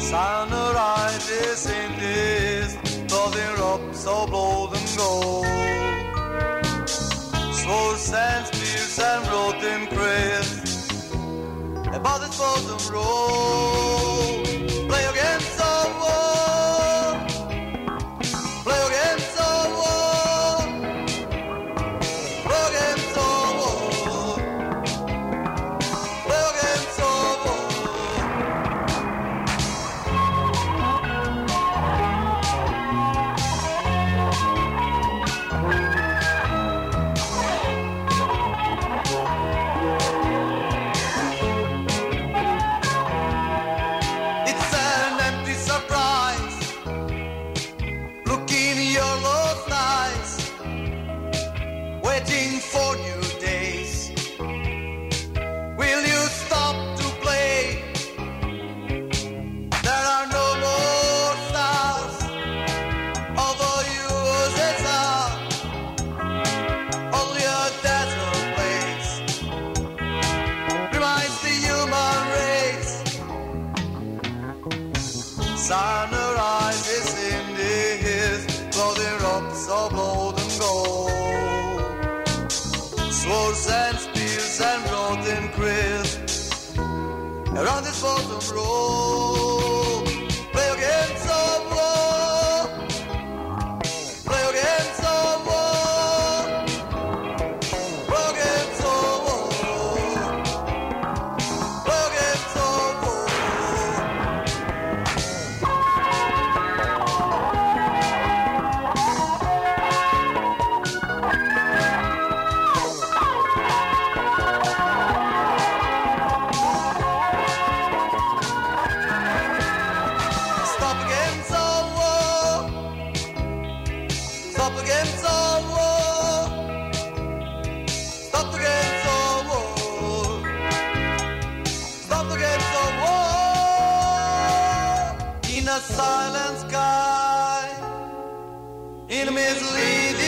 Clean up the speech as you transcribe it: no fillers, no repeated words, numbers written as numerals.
Sunrise in this, clothing rock so bold and gold. Swords and spears and rotten crests, about this bottom road. Play against the war, play against the war, play against the war, play against the war. It's an empty surprise. Look in your lost eyes, waiting for new days. Will you stop to play? There are no more stars over USSR, only a desert place reminds the human race. Sunrise is in the hills, clothing rocks of gold and gold. Swords and spears and rotten crisps around this bottom road. Play against the war, play against the war, play against the war, play against the war. Stop against the war, stop against the war, stop against the war, stop against the war. In a silent sky, in a misleading